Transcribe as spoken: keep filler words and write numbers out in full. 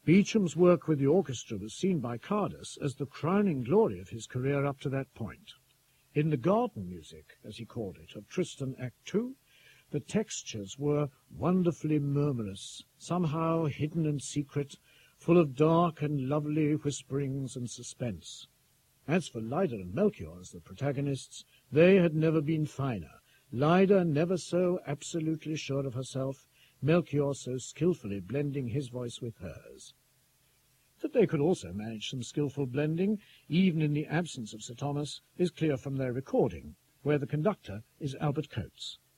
Beecham's work with the orchestra was seen by Cardus as the crowning glory of his career up to that point. In the garden music, as he called it, of Tristan Act Two, the textures were wonderfully murmurous, somehow hidden and secret, full of dark and lovely whisperings and suspense. As for Lyda and Melchior as the protagonists, they had never been finer. Lyda never so absolutely sure of herself, Melchior so skilfully blending his voice with hers. That they could also manage some skilful blending, even in the absence of Sir Thomas, is clear from their recording, where the conductor is Albert Coates.